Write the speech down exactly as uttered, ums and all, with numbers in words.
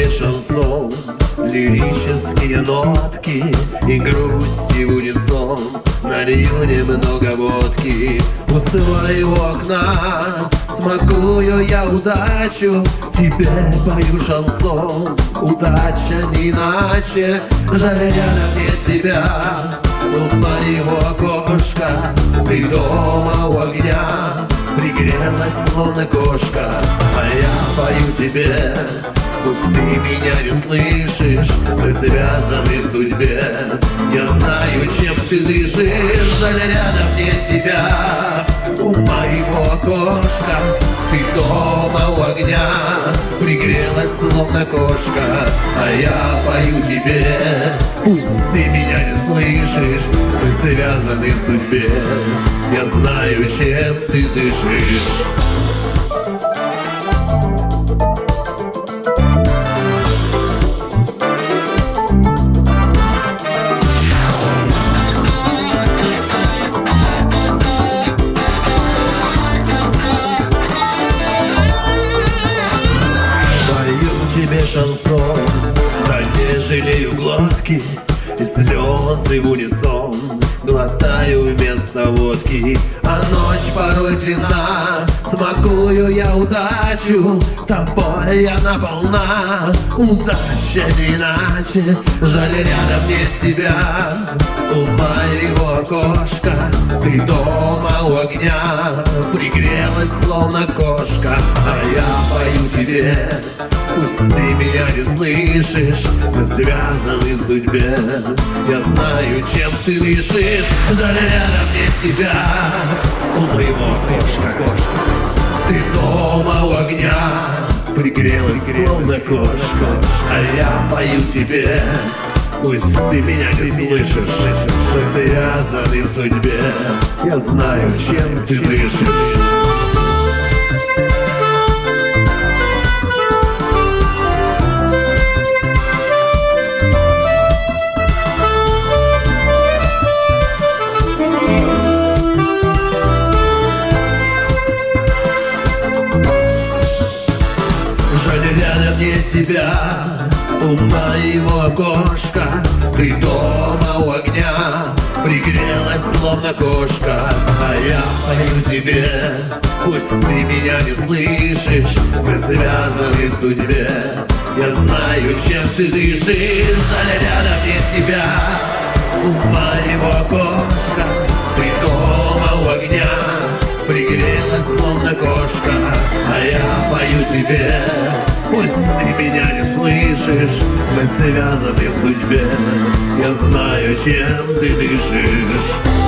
тебе шансон, лирические нотки и грусти в унисон. Налью немного водки у своего окна, смакую я удачу, тебе пою шансон. Удача не иначе, жаль, рядом нет тебя. У моего окошка ты дома у огня, пригрелась словно кошка, а я пою тебе. Пусть ты меня не слышишь, мы связаны в судьбе. Я знаю, чем ты дышишь, жаль, рядом нет тебя. У моего окошка ты дома у огня, пригрелась словно кошка, а я пою тебе. Пусть ты меня не слышишь, мы связаны в судьбе. Я знаю, чем ты дышишь. Тебе шансон, да не жалею глотки и слезы в унисон. Глотаю вместо водки, а ночь порой длинна. Смакую я удачу, тобой она полна. Удача не иначе, жаль, рядом нет тебя. У моего окошка ты дома у огня, пригрелась словно кошка, а я пою тебе. Пусть ты меня не слышишь, мы связаны в судьбе. Я знаю, чем ты дышишь, жаль, рядом нет тебя. У моего окошка ты дома у огня, пригрелась словно кошка, а я пою тебе. Пусть ты меня не слышишь, мы связаны в судьбе. Я знаю, чем ты дышишь. Жаль, рядом нет тебя. У моего окошка ты дома у огня, пригрелась словно кошка, а я пою тебе. Пусть ты меня не слышишь, мы связаны в судьбе. Я знаю, чем ты дышишь, жаль, рядом нет тебя. У моего окошка ты дома у огня, пригрелась словно кошка, а я пою тебе. Пусть ты меня не слышишь, мы связаны в судьбе. Я знаю, чем ты дышишь.